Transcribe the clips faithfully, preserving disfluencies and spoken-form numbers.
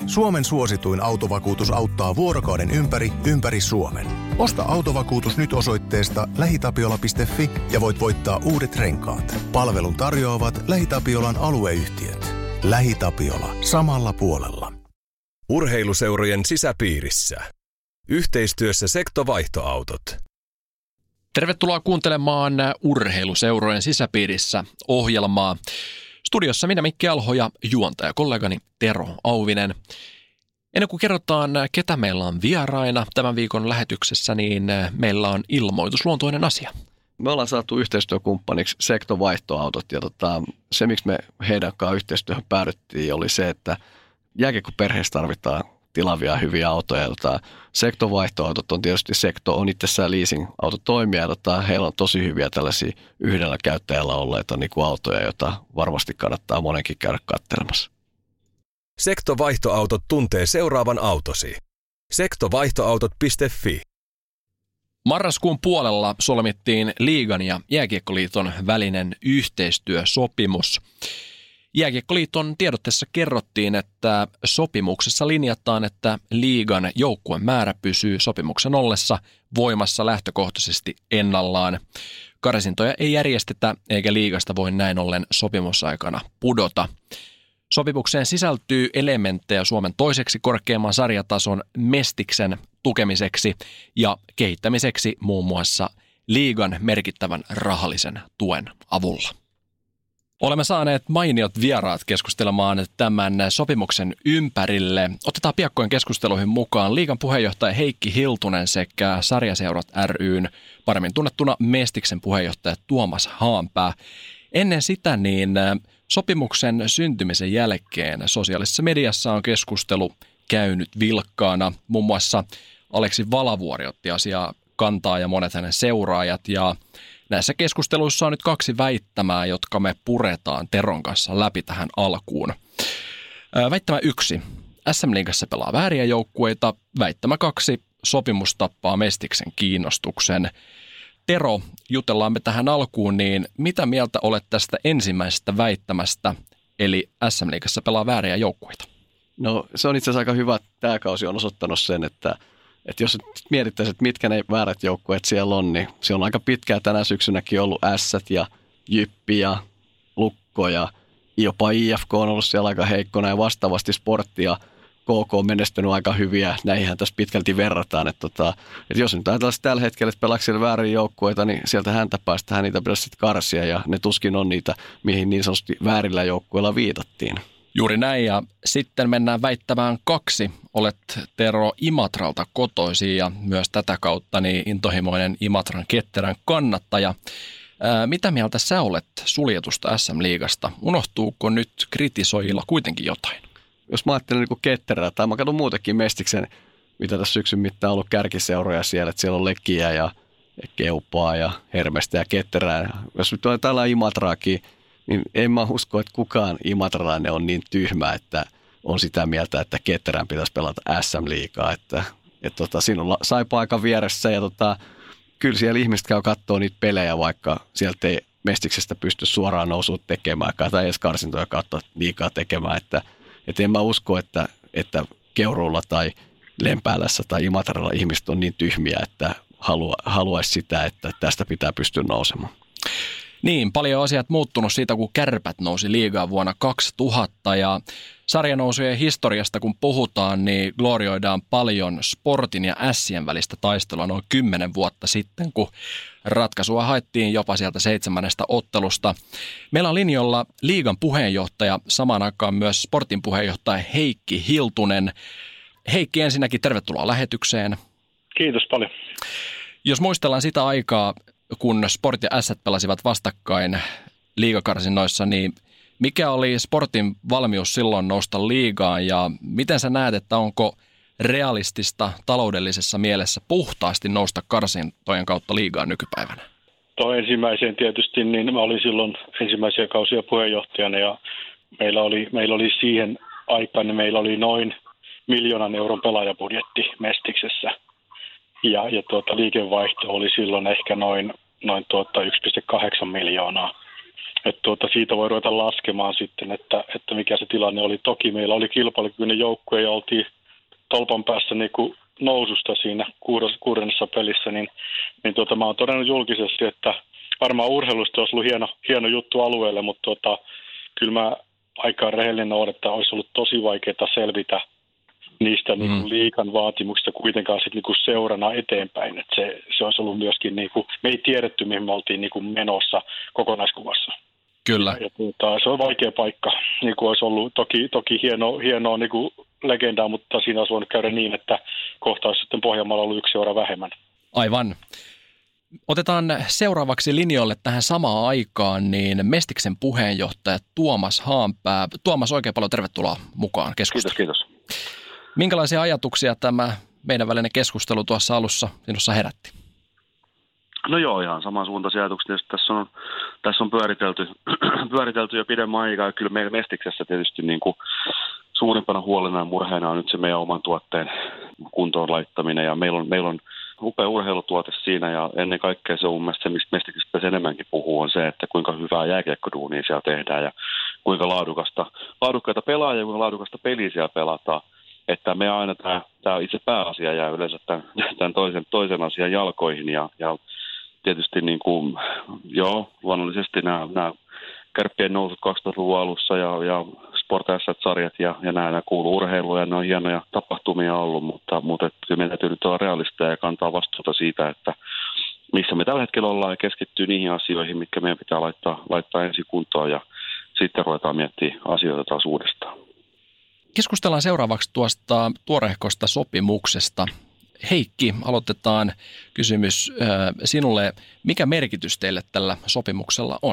Suomen suosituin autovakuutus auttaa vuorokauden ympäri, ympäri Suomen. Osta autovakuutus nyt osoitteesta lähitapiola piste fi ja voit voittaa uudet renkaat. Palvelun tarjoavat LähiTapiolan alueyhtiöt. LähiTapiola. Samalla puolella. Urheiluseurojen sisäpiirissä. Yhteistyössä Sekto-vaihtoautot. Tervetuloa kuuntelemaan Urheiluseurojen sisäpiirissä -ohjelmaa. Studiossa minä Mikki Alho ja juontajakollegani Tero Auvinen. Ennen kuin kerrotaan, ketä meillä on vieraina tämän viikon lähetyksessä, niin meillä on ilmoitusluontoinen asia. Me ollaan saatu yhteistyökumppaniksi Sekto-vaihtoautot ja tota, se, miksi me heidän kanssaan yhteistyöhön päädyttiin, oli se, että jääkiekkoperheessä tarvitaan tilavia hyviä autoja. Tota, Sekto-vaihtoautot on tietysti, Sekto on itsessään leasing-autotoimija. Tota, heillä on tosi hyviä tällaisia yhdellä käyttäjällä olleita niin kuin autoja, joita varmasti kannattaa monenkin käydä katselemassa. Sekto-vaihtoautot tuntee seuraavan autosi. sektovaihtoautot piste fi. Marraskuun puolella solmittiin Liigan ja Jääkiekkoliiton välinen yhteistyösopimus. Jääkiekkoliiton tiedotteessa kerrottiin, että sopimuksessa linjataan, että liigan joukkueen määrä pysyy sopimuksen ollessa voimassa lähtökohtaisesti ennallaan. Karsintoja ei järjestetä eikä liigasta voi näin ollen sopimusaikana pudota. Sopimukseen sisältyy elementtejä Suomen toiseksi korkeamman sarjatason Mestiksen tukemiseksi ja kehittämiseksi muun muassa liigan merkittävän rahallisen tuen avulla. Olemme saaneet mainiot vieraat keskustelemaan tämän sopimuksen ympärille. Otetaan piakkoin keskusteluihin mukaan liigan puheenjohtaja Heikki Hiltunen sekä Sarjaseurat ry:n paremmin tunnettuna Mestiksen puheenjohtaja Tuomas Haanpää. Ennen sitä niin sopimuksen syntymisen jälkeen sosiaalisessa mediassa on keskustelu käynyt vilkkaana. Muun muassa Aleksi Valavuori otti asiaa kantaa ja monet hänen seuraajat, ja näissä keskusteluissa on nyt kaksi väittämää, jotka me puretaan Teron kanssa läpi tähän alkuun. Väittämä yksi. äs äm-liigassa pelaa vääriä joukkueita. Väittämä kaksi. Sopimus tappaa Mestiksen kiinnostuksen. Tero, jutellaan me tähän alkuun, niin mitä mieltä olet tästä ensimmäisestä väittämästä, eli äs äm-liigassa pelaa vääriä joukkueita? No se on itse asiassa aika hyvä, että tämä kausi on osoittanut sen, että Että jos mietittäisiin, että mitkä ne väärät joukkueet siellä on, niin se on aika pitkään tänä syksynäkin ollut Ässät ja Jyppi ja Lukko ja jopa I F K on ollut siellä aika heikkona ja vastaavasti Sportti ja K K on menestynyt aika hyviä. Näihinhän tässä pitkälti verrataan. Että, tota, että jos nyt ajatellaan tällä hetkellä, että pelaako siellä väärin joukkueita, niin sieltä häntä päästähän niitä pitäisi sitten karsia ja ne tuskin on niitä, mihin niin sanotusti väärillä joukkueilla viitattiin. Juuri näin, ja sitten mennään väittämään kaksi. Olet, Tero, Imatralta kotoisin ja myös tätä kautta niin intohimoinen Imatran ketterän kannattaja. Ää, mitä mieltä sä olet suljetusta äs äm-liigasta? Unohtuuko nyt kritisoijilla kuitenkin jotain? Jos mä ajattelen niin ketterää, tai mä katson muutenkin Mestiksen, mitä tässä syksyn mittaan on ollut kärkiseuroja siellä, että siellä on Lekiä ja Keupaa ja Hermestä ja ketterää. Jos nyt on tällä Imatraakin, niin en mä usko, että kukaan imatralainen on niin tyhmä, että on sitä mieltä, että ketterään pitäisi pelata äs äm-liigaa. Että, et tota, siinä on Saipa aika vieressä ja tota, kyllä siellä ihmiset käy katsoa niitä pelejä, vaikka sieltä ei Mestiksestä pysty suoraan nousua tekemään tai edes karsintoja kautta liigaa tekemään. Että, et en mä usko, että, että Keuruulla tai Lempäälässä tai Imatralla ihmiset on niin tyhmiä, että halua, haluaisi sitä, että tästä pitää pystyä nousemaan. Niin, paljon asiat muuttunut siitä, kun Kärpät nousi liigaan vuonna kaksituhatta, ja sarjanousujen historiasta kun puhutaan, niin glorioidaan paljon Sportin ja Ässien välistä taistelua noin kymmenen vuotta sitten, kun ratkaisua haettiin jopa sieltä seitsemännestä ottelusta. Meillä on linjalla liigan puheenjohtaja, samaan aikaan myös Sportin puheenjohtaja Heikki Hiltunen. Heikki, ensinnäkin tervetuloa lähetykseen. Kiitos paljon. Jos muistellaan sitä aikaa, kun Sport ja Ässät pelasivat vastakkain liigakarsinnoissa, niin mikä oli Sportin valmius silloin nousta liigaan ja miten sä näet, että onko realistista taloudellisessa mielessä puhtaasti nousta karsintojen kautta liigaan nykypäivänä? Tuo ensimmäiseen tietysti, niin mä olin silloin ensimmäisiä kausia puheenjohtajana ja meillä oli, meillä oli siihen aikaan, niin meillä oli noin miljoonan euron pelaajabudjetti Mestiksessä. Ja, ja tuota, liikevaihto oli silloin ehkä noin, noin tuota yksi pilkku kahdeksan miljoonaa. että tuota, siitä voi ruveta laskemaan sitten, että, että mikä se tilanne oli. Toki meillä oli kilpailukykyinen joukkue ja oltiin tolpan päässä niin kuin noususta siinä kuudennessa pelissä, niin, niin tuota, mä oon todennut julkisesti, että varmaan urheilusta olisi ollut hieno, hieno juttu alueelle, mutta tuota, kyllä mä aika rehellinen olen, että olisi ollut tosi vaikeaa selvitä niistä mm. niin kuin liigan vaatimuksista kuitenkaan sitten niin kuin seurana eteenpäin. Että se, se olisi ollut myöskin, niin kuin, me ei tiedetty, mihin me oltiin niin kuin menossa kokonaiskuvassa. Kyllä. Ja, ja, se on vaikea paikka. Niin kuin olisi ollut toki, toki hieno, hienoa niin kuin legendaa, mutta siinä olisi voinut käydä niin, että kohta olisi sitten Pohjanmaalla ollut yksi seura vähemmän. Aivan. Otetaan seuraavaksi linjoille tähän samaan aikaan niin Mestiksen puheenjohtaja Tuomas Haanpää. Tuomas, oikein paljon tervetuloa mukaan keskusteluun. Kiitos, kiitos. Minkälaisia ajatuksia tämä meidän välinen keskustelu tuossa alussa sinussa herätti? No joo, ihan samansuuntaisia ajatuksia. Tässä on, tässä on pyöritelty, pyöritelty jo pidemmän aikaa. Ja kyllä meillä Mestiksessä tietysti niin kuin suurimpana huolena ja murheena on nyt se meidän oman tuotteen kuntoon laittaminen. Ja meillä on, meillä on upea urheilutuote siinä ja ennen kaikkea se on mun mielestä se, mistä Mestiksestä enemmänkin puhuu, on se, että kuinka hyvää jääkiekkoduunia siellä tehdään ja kuinka laadukasta, laadukkaita pelaajia ja kuinka laadukasta peliä siellä pelataan. Että me aina tämä, tämä itse pääasia jää yleensä tämän, tämän toisen, toisen asian jalkoihin ja, ja tietysti niin kuin, joo, luonnollisesti nämä, nämä Kärppien nousut kaksituhattaluvun alussa ja, ja Sport S sarjat ja, ja nämä, nämä kuuluu urheiluun ja ne on hienoja tapahtumia ollut, mutta, mutta että meidän täytyy nyt olla realisteja ja kantaa vastuuta siitä, että missä me tällä hetkellä ollaan ja keskittyy niihin asioihin, mitkä meidän pitää laittaa, laittaa ensin kuntoon ja sitten ruvetaan miettimään asioita taas uudestaan. Keskustellaan seuraavaksi tuosta tuorehkosta sopimuksesta. Heikki, aloitetaan kysymys äh, sinulle. Mikä merkitys teille tällä sopimuksella on?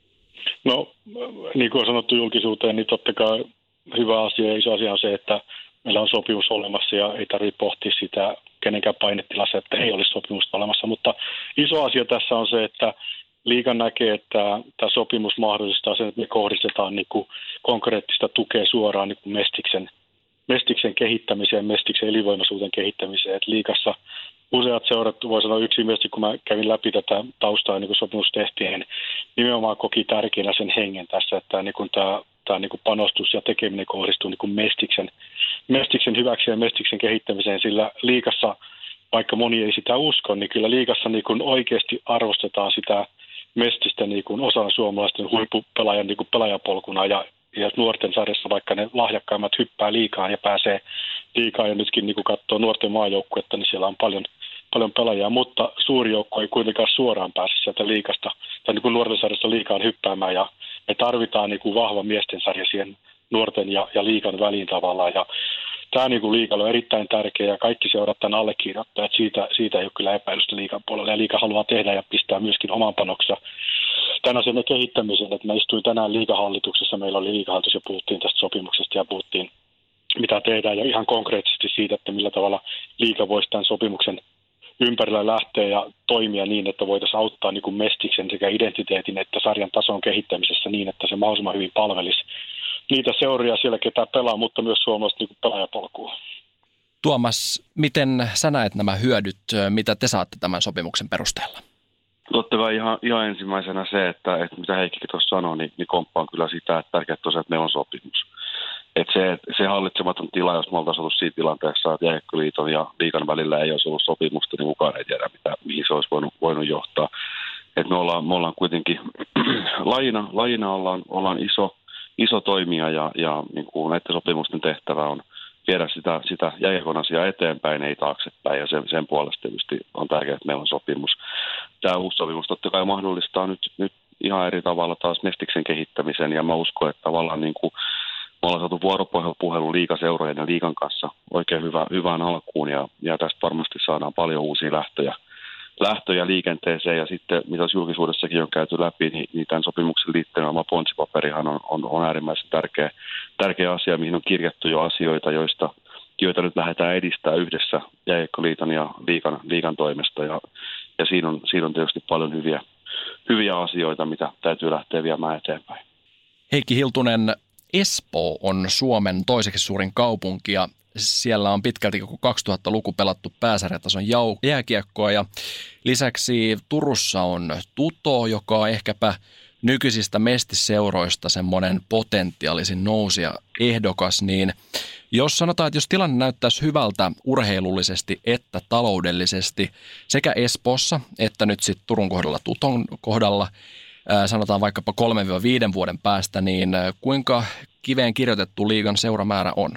No, niin kuin on sanottu julkisuuteen, niin totta kai hyvä asia ja iso asia on se, että meillä on sopimus olemassa ja ei tarvitse pohtia sitä kenenkään painetilassa, että ei olisi sopimusta olemassa. Mutta iso asia tässä on se, että liiga näkee, että tämä sopimus mahdollistaa sen, että me kohdistetaan niin kuin konkreettista tukea suoraan niin kuin Mestiksen, Mestiksen kehittämiseen, Mestiksen elinvoimaisuuden kehittämiseen. Et liigassa useat seurat, voi sanoa yksimielisesti, kun mä kävin läpi tätä taustaa, niin kuin sopimus tehtiin, niin nimenomaan koki tärkeänä sen hengen tässä, että niin kuin tämä, tämä niin kuin panostus ja tekeminen kohdistuu niin kuin Mestiksen, Mestiksen hyväksi ja Mestiksen kehittämiseen, sillä liigassa, vaikka moni ei sitä usko, niin kyllä liigassa niin kuin oikeasti arvostetaan sitä Mestistä niin kuin osana suomalaisten huippupelaajan niin kuin pelaajapolkuna ja, ja nuorten sarjassa, vaikka ne lahjakkaimmat hyppää liikaan ja pääsee liikaan ja nytkin niin kuin katsoo nuorten maajoukkuetta, niin siellä on paljon, paljon pelaajia, mutta suuri joukko ei kuitenkaan suoraan pääse sieltä liikasta tai niin kuin nuorten sarjassa liikaan hyppäämään ja me tarvitaan niin kuin vahva miesten sarja siihen nuorten ja, ja liikan väliin tavallaan ja tämä niin kuin liigalla on erittäin tärkeä ja kaikki seurat tämän allekirjoittaa, että siitä, siitä ei ole kyllä epäilystä liigan puolella ja liiga haluaa tehdä ja pistää myöskin oman panoksensa tämän asian kehittämiseen, että mä istuin tänään liigahallituksessa, meillä oli liigahallitus ja puhuttiin tästä sopimuksesta ja puhuttiin mitä tehdään ja ihan konkreettisesti siitä, että millä tavalla liiga voisi tämän sopimuksen ympärillä lähteä ja toimia niin, että voitaisiin auttaa niin kuin Mestiksen sekä identiteetin että sarjan tason kehittämisessä niin, että se mahdollisimman hyvin palvelisi niitä seuria siellä, ketä pelaa, mutta myös suomalaiset niin pelaajapolkua. Tuomas, miten sä näet nämä hyödyt, mitä te saatte tämän sopimuksen perusteella? Totta kai ihan, ihan ensimmäisenä se, että, että mitä Heikkikin tuossa sanoi, niin, niin komppaan kyllä sitä, että tärkeää tosiaan, että meillä on sopimus. Että se, se hallitsematon tila, jos me oltaisiin ollut siinä tilanteessa, että Jääkiekkoliiton ja liigan välillä ei olisi ollut sopimusta, niin kukaan ei tiedä, mitä, mihin se olisi voinut, voinut johtaa. Että me ollaan, me ollaan kuitenkin, lajina, lajina ollaan, ollaan iso, iso toimija ja, ja niin kuin näiden sopimusten tehtävä on viedä sitä, sitä jääkiekon asiaa eteenpäin, ei taaksepäin, ja sen, sen puolesta tietysti on tärkeää, että meillä on sopimus. Tämä uusi sopimus totta kai mahdollistaa nyt, nyt ihan eri tavalla taas Mestiksen kehittämisen, ja mä uskon, että tavallaan niin kuin me ollaan saatu vuoropuhelu liigaseurojen ja liigan kanssa oikein hyvä, hyvään alkuun, ja, ja tästä varmasti saadaan paljon uusia lähtöjä, lähtöjä liikenteeseen, ja sitten mitä julkisuudessakin on käyty läpi, niin, niin tämän sopimuksen liittyen oma pontsipaperihan on, on, on äärimmäisen tärkeä, tärkeä asia, mihin on kirjattu jo asioita, joista, joita nyt lähdetään edistää yhdessä Jääkiekkoliiton ja liigan, liigan toimesta, ja, ja siinä, on, siinä on tietysti paljon hyviä, hyviä asioita, mitä täytyy lähteä viemään eteenpäin. Heikki Hiltunen, Espoo on Suomen toiseksi suurin kaupunki ja siellä on pitkälti koko kaksituhattaluku pelattu pääsarjatason jääkiekkoa ja lisäksi Turussa on Tuto, joka on ehkäpä nykyisistä mestiseuroista semmoinen potentiaalisin nousija ehdokas, niin jos sanotaan, että jos tilanne näyttäisi hyvältä urheilullisesti että taloudellisesti sekä Espoossa että nyt sitten Turun kohdalla, Tuton kohdalla, ää, sanotaan vaikkapa kolmesta viiteen vuoden päästä, niin kuinka kiveen kirjoitettu liigan seuramäärä on?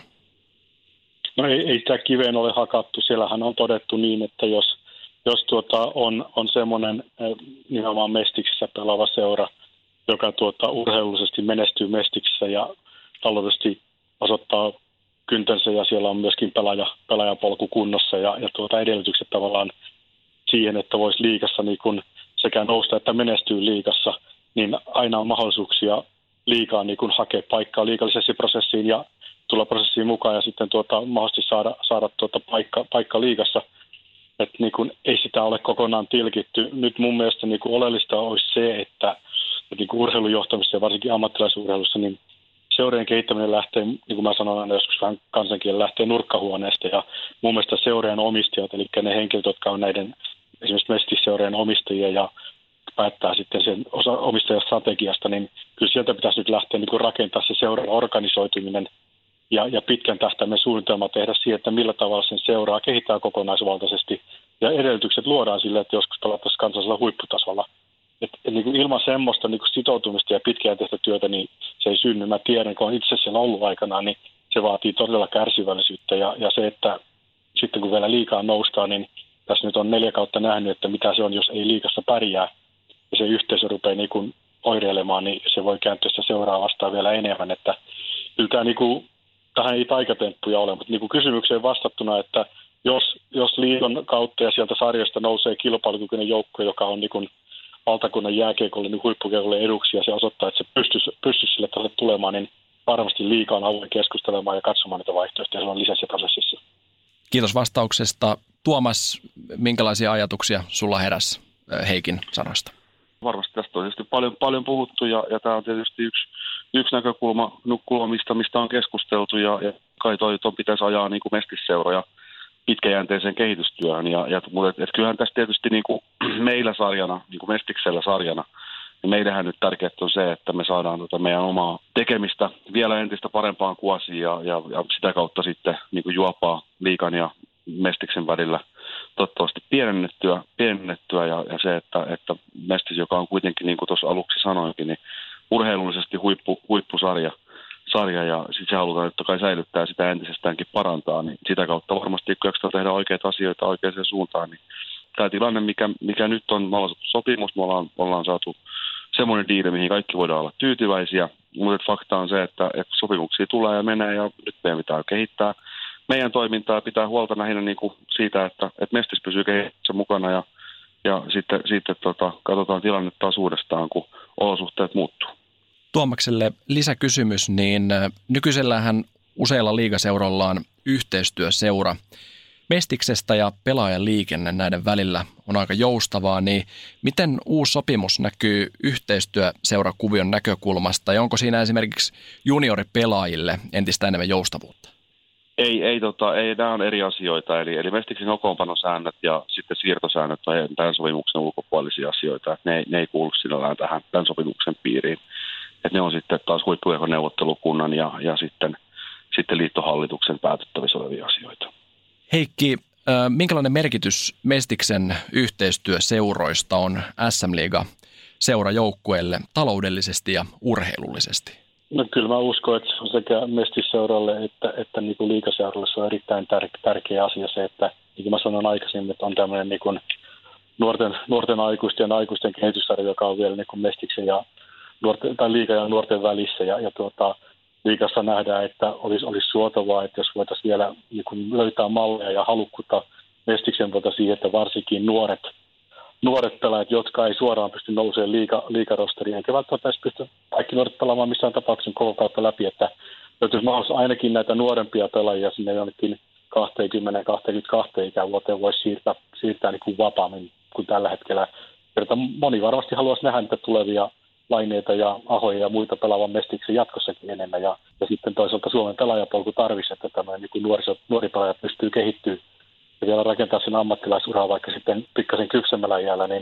No ei, ei sitä kiveen ole hakattu. Siellähän on todettu niin, että jos, jos tuota on, on semmoinen nimenomaan Mestiksessä pelaava seura, joka tuota urheilullisesti menestyy Mestiksessä ja taloudellisesti osoittaa kyntänsä ja siellä on myöskin pelaaja, pelaajapolku kunnossa ja, ja tuota edellytykset tavallaan siihen, että voisi liigassa niin kun sekä nousta että menestyy liigassa, niin aina on mahdollisuuksia liigaan niin kun hakea paikkaa liigalisenssiprosessiin ja tulla prosessiin mukaan ja sitten tuota, mahdollisesti saada, saada tuota paikka, paikka liigassa. Että niin kun ei sitä ole kokonaan tilkitty. Nyt mun mielestä niin kun oleellista olisi se, että, että niin kun urheilujohtamisessa ja varsinkin ammattilaisurheilussa, niin seurojen kehittäminen lähtee, niin kuin mä sanon aina joskus vähän kansankielellä, lähtee nurkkahuoneesta ja mun mielestä seurojen omistajat, eli ne henkilöt, jotka on näiden esimerkiksi mestiseurojen omistajia ja päättää sitten sen osa omistajastrategiasta, niin kyllä sieltä pitäisi nyt lähteä niin kuin rakentaa se seuran organisoituminen ja, ja pitkän tähtäimen suunnitelma tehdä siihen, että millä tavalla sen seuraa kehittää kokonaisvaltaisesti ja edellytykset luodaan sille, että joskus pelattaisiin kansallisella huipputasolla. Et, et niin kuin ilman semmoista niin kuin sitoutumista ja pitkäjänteistä työtä, niin se ei synny. Mä tiedän, kun on itse siellä ollut aikanaan, niin se vaatii todella kärsivällisyyttä. Ja, ja se, että sitten kun vielä liikaa noustaan, niin tässä nyt on neljä kautta nähnyt, että mitä se on, jos ei liigassa pärjää. Ja se yhteisö rupeaa niin kuin oireilemaan, niin se voi kääntyä sitä seuraa vastaan vielä enemmän. Että kyllä tämä, niin kuin, tähän ei taikatemppuja ole, mutta niin kuin kysymykseen vastattuna, että jos, jos liiton kautta ja sieltä sarjasta nousee kilpailukykyinen joukko, joka on niin kuin valtakunnan jääkiekolle niin huippukiekolle eduksi ja se osoittaa, että se pystyisi, pystyisi sille tasolle tulemaan, niin varmasti liiga on avoin keskustelemaan ja katsomaan niitä vaihtoehtoja silloin lisenssiprosessissa. Kiitos vastauksesta. Tuomas, minkälaisia ajatuksia sulla heräsi Heikin sanoista? Varmasti tästä on tietysti paljon, paljon puhuttu ja, ja tämä on tietysti yksi, yksi näkökulma, kulmista, mistä on keskusteltu ja, ja kai toi, toi pitäisi ajaa niin kuin mestisseuroja pitkäjänteiseen kehitystyöhön. Ja, ja, mutta et, et kyllähän tässä tietysti niin kuin meillä sarjana, niin kuin Mestiksellä sarjana, niin meidänhän nyt tärkeää on se, että me saadaan tota meidän omaa tekemistä vielä entistä parempaan kuosiin ja, ja, ja sitä kautta sitten niin kuin juopaa liigan ja Mestiksen välillä toivottavasti pienennettyä, pienennettyä ja, ja se, että, että Mestis, joka on kuitenkin, niin kuin tuossa aluksi sanoinkin, niin urheilullisesti huippu, huippusarja, sarja ja sitten se halutaan totta kai säilyttää sitä entisestäänkin parantaa, niin sitä kautta varmasti kun jaksaa tehdä oikeita asioita oikeaan suuntaan, niin tämä tilanne, mikä, mikä nyt on, me ollaan saatu sopimus, me ollaan, ollaan saatu semmoinen diili, mihin kaikki voidaan olla tyytyväisiä, mutta fakta on se, että, että sopimuksia tulee ja menee ja nyt meidän pitää kehittää meidän toimintaa ja pitää huolta lähinnä niin kuin siitä, että, että Mestis pysyy kehityksessä mukana ja, ja sitten, sitten tota, katsotaan tilannetta taas uudestaan, kun olosuhteet muuttuu. Tuomakselle lisäkysymys, niin nykyisellähän useilla liigaseuroilla on yhteistyöseura. Mestiksestä ja pelaajan liikenne näiden välillä on aika joustavaa, niin miten uusi sopimus näkyy yhteistyöseurakuvion näkökulmasta ja onko siinä esimerkiksi junioripelaajille entistä enemmän joustavuutta? Ei, ei, tota, ei nämä on eri asioita, eli, eli Mestiksen kokoonpanosäännöt ja sitten siirtosäännöt on tämän sopimuksen ulkopuolisia asioita, ne, ne ei kuulu sinällään tähän tämän sopimuksen piiriin. Et ne on sitten taas huippukiekon neuvottelukunnan ja, ja sitten, sitten liittohallituksen päätettävissä olevia asioita. Heikki, minkälainen merkitys Mestiksen yhteistyöseuroista on S M-liiga seurajoukkueelle taloudellisesti ja urheilullisesti? No kyllä mä uskon, että se on sekä mestisseuralle että, että niin kuin liigaseuralle se on erittäin tär- tärkeä asia se, että niin kuin mä sanoin aikaisemmin, että on tämmöinen niin kuin nuorten, nuorten aikuisten ja aikuisten kehityssarja, joka on vielä niin kuin Mestiksen ja nuorten, tai liiga ja nuorten välissä ja, ja tuota, liigassa nähdään, että olisi, olisi suotavaa, että jos voitaisiin vielä niin kuin löytää malleja ja halukkuutta Mestiksen tuota siihen, että varsinkin nuoret nuoret pelaajat, jotka ei suoraan pysty nousemaan liiga, liigarosteriin, eikä välttämättä edes pysty kaikki nuoret pelaamaan missään tapauksessa koko kautta läpi, että löytyisi mahdollisuus ainakin näitä nuorempia pelaajia sinne jonnekin kaksikymmentä kaksikymmentäkaksi ikävuoteen voisi siirtää, siirtää niin kuin vapaammin kuin tällä hetkellä. Kerta moni varmasti haluaisi nähdä niitä tulevia Laineita ja Ahoja ja muita pelaavan Mestiksen jatkossakin enemmän, ja, ja sitten toisaalta Suomen pelaajapolku tarvitsisi, että tämmöinen niin kuin nuoriso, nuori pelaaja pystyy kehittymään ja vielä rakentaa sen ammattilaisuraa vaikka sitten pikkasen kypsemmällä iällä, niin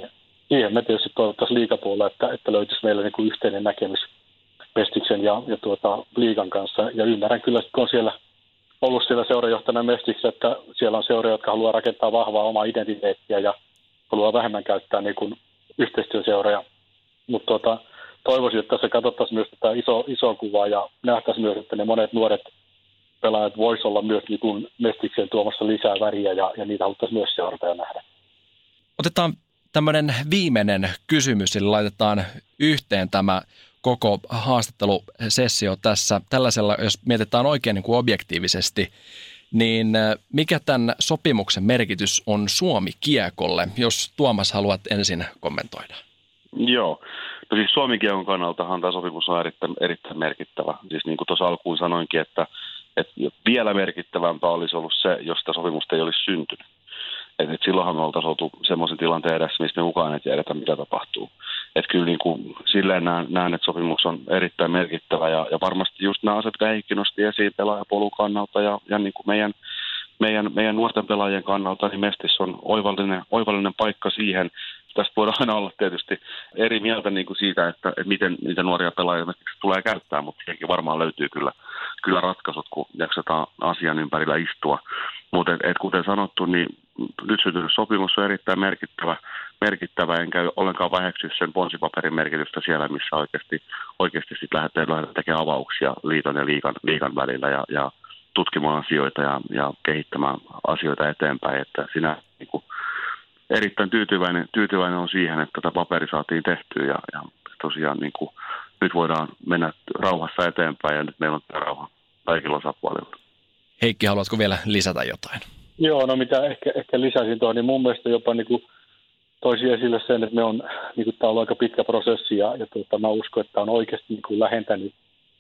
siihen me tietysti toivottaisiin liigapuolella, että, että löytyisi meillä niin kuin yhteinen näkemys Mestiksen ja, ja tuota, liigan kanssa. Ja ymmärrän kyllä, kun on siellä ollut siellä seurajohtajana Mestiksessä, että siellä on seuroja, jotka haluaa rakentaa vahvaa omaa identiteettiä ja haluaa vähemmän käyttää niin kuin yhteistyöseuroja. Mutta tuota, toivoisin, että tässä katsottaisiin myös tätä iso, isoa kuvaa ja nähtäisiin myös, että ne monet nuoret pelaajat voisivat olla myös niin kuin Mestikseen tuomassa lisää väriä ja, ja niitä haluttaisiin myös seurata ja nähdä. Otetaan tämmöinen viimeinen kysymys, eli laitetaan yhteen tämä koko haastattelusessio tässä tällaisella, jos mietitään oikein niin kuin objektiivisesti, niin mikä tämän sopimuksen merkitys on Suomi-kiekolle, jos Tuomas haluat ensin kommentoida? Joo. No siis Suomi-kiekon kannaltahan tämä sopimus on erittäin, erittäin merkittävä. Siis niin kuin tuossa alkuun sanoinkin, että, että vielä merkittävämpää olisi ollut se, jos tämä sopimusta ei olisi syntynyt. Että et silloinhan me oltaisiin oltu semmoisen tilanteen edessä, mistä me mukaan ei tiedetä, mitä tapahtuu. Että kyllä niin kuin silleen näen, näen, että sopimus on erittäin merkittävä ja, ja varmasti just nämä asiat, jotka Heikki nosti esiin pelaajapolun kannalta ja, ja niin kuin meidän, meidän, meidän nuorten pelaajien kannalta, niin Mestis on oivallinen, oivallinen paikka siihen. Tästä voidaan aina olla tietysti eri mieltä niin kuin siitä, että, että miten niitä nuoria pelaajia tulee käyttää, mutta siihenkin varmaan löytyy kyllä, kyllä ratkaisut, kun jaksetaan asian ympärillä istua. Mutta et, et kuten sanottu, niin nyt syntynyt sopimus on erittäin merkittävä, merkittävä enkä ollenkaan väheksy sen ponsipaperin merkitystä siellä, missä oikeasti, oikeasti sit lähdetään, lähdetään tekemään avauksia liiton ja liigan, liigan välillä ja, ja tutkimaan asioita ja, ja kehittämään asioita eteenpäin. Että sinä niin kuin, erittäin tyytyväinen, tyytyväinen on siihen, että tätä paperi saatiin tehtyä ja, ja tosiaan niin kuin, nyt voidaan mennä rauhassa eteenpäin ja nyt meillä on tämä rauha kaikilla osapuolilla. Heikki, haluatko vielä lisätä jotain? Joo, no mitä ehkä, ehkä lisäsin tuohon, niin mun mielestä jopa niin kuin toisi esille sen, että me on, niin kuin, tämä on ollut aika pitkä prosessi ja, ja tuota, mä uskon, että tämä on oikeasti niin kuin lähentänyt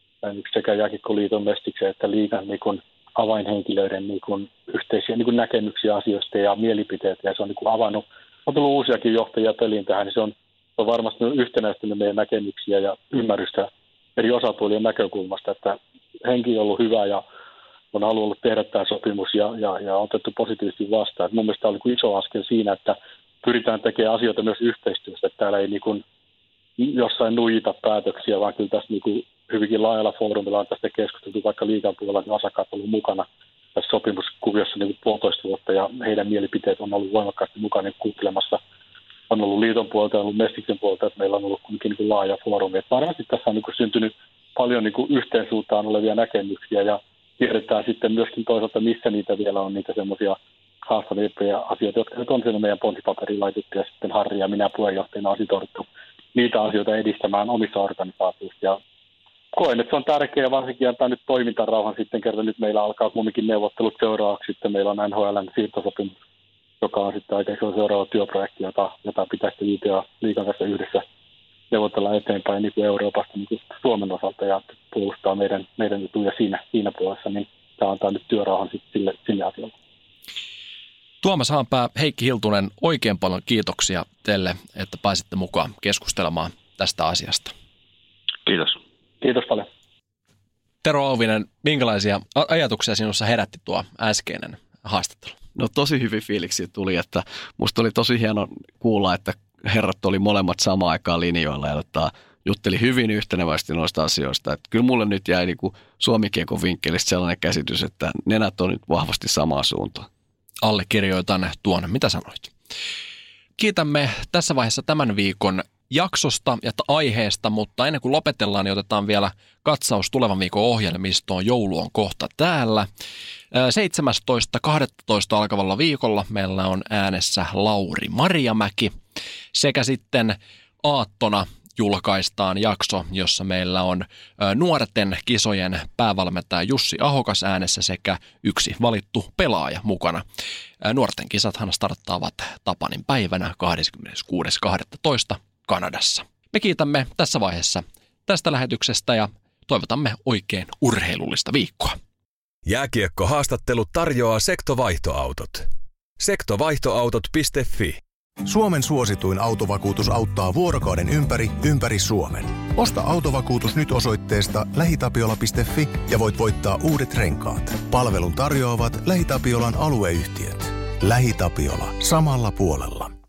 sekä Jääkiekkoliiton Mestiksen että liigan niin kuin avainhenkilöiden niin kuin yhteisiä niin kuin näkemyksiä asioista ja mielipiteitä ja se on niin kuin avannut, on tullut uusiakin johtajia peliin tähän, niin se on, on varmasti yhtenäistynyt meidän näkemyksiä ja ymmärrystä eri osapuolien näkökulmasta, että henki on ollut hyvä ja on halunnut tehdä tämä sopimus ja, ja, ja otettu positiivisesti vastaan. Et mun mielestä tämä oli iso askel siinä, että pyritään tekemään asioita myös yhteistyössä, että täällä ei niin kuin jossain nuijita päätöksiä, vaan kyllä tässä niin kuin hyvinkin laajalla foorumilla on tästä keskusteltu, vaikka liigan puolella niin osakkaat on ollut mukana tässä sopimuskuviossa niin kuin puolitoista vuotta ja heidän mielipiteet on ollut voimakkaasti mukana niin kuuntelemassa. On ollut liiton puolelta ja ollut Mestiksen puolelta, että meillä on ollut kuitenkin niin kuin laaja foorumi. Et varmasti tässä on niin kuin syntynyt paljon niin kuin yhteensuuntaan olevia näkemyksiä ja tiedetään sitten myöskin toisaalta, missä niitä vielä on, niitä semmoisia haastavimpia asioita, jotka nyt on siinä meidän pontipaperiin laitettu ja sitten Harri ja minä puheenjohtajana on sitouduttu niitä asioita edistämään omissa organisaatioissa. Ja koen, että se on tärkeää varsinkin antaa nyt toimintarauhan sitten, kerta nyt meillä alkaa kumminkin neuvottelut seuraavaksi. Sitten meillä on N H L:n siirtosopimus, joka on sitten aika iso seuraava työprojekti, jota, jota pitäisi liityä liigan kanssa yhdessä neuvotella eteenpäin niin kuin Euroopasta niin kuin Suomen osalta ja puolustaa meidän, meidän etuja siinä, siinä puolessa, niin tämä antaa nyt työrauhan sitten sille, sille asialle. Tuomas Haanpää, Heikki Hiltunen, oikein paljon kiitoksia teille, että pääsitte mukaan keskustelemaan tästä asiasta. Kiitos. Kiitos paljon. Tero Auvinen, minkälaisia ajatuksia sinussa herätti tuo äskeinen haastattelu? No tosi hyvin fiiliksi tuli, että musta oli tosi hieno kuulla, että herrat oli molemmat samaan aikaan linjoilla ja että jutteli hyvin yhteneväisesti noista asioista. Että kyllä mulle nyt jäi niin kuin Suomi-kiekon vinkkelistä sellainen käsitys, että nenät on nyt vahvasti samaa suuntaan. Allekirjoitan tuon, mitä sanoit. Kiitämme tässä vaiheessa tämän viikon jaksosta ja aiheesta, mutta ennen kuin lopetellaan, niin otetaan vielä katsaus tulevan viikon ohjelmistoon. Joulu on kohta täällä. seitsemästoista kahdestoista alkavalla viikolla meillä on äänessä Lauri Marjamäki sekä sitten aattona julkaistaan jakso, jossa meillä on nuorten kisojen päävalmentaja Jussi Ahokas äänessä sekä yksi valittu pelaaja mukana. Nuorten kisathan starttaavat Tapanin päivänä kahdeskymmeneskuudes kahdestoista Kanadassa. Me kiitämme tässä vaiheessa tästä lähetyksestä ja toivotamme oikein urheilullista viikkoa. Jääkiekkohaastattelu tarjoaa Sekto-vaihtoautot. sektovaihtoautot piste fi. Suomen suosituin autovakuutus auttaa vuorokauden ympäri, ympäri Suomen. Osta autovakuutus nyt osoitteesta lähitapiola piste fi ja voit voittaa uudet renkaat. Palvelun tarjoavat LähiTapiolan alueyhtiöt. LähiTapiola. Samalla puolella.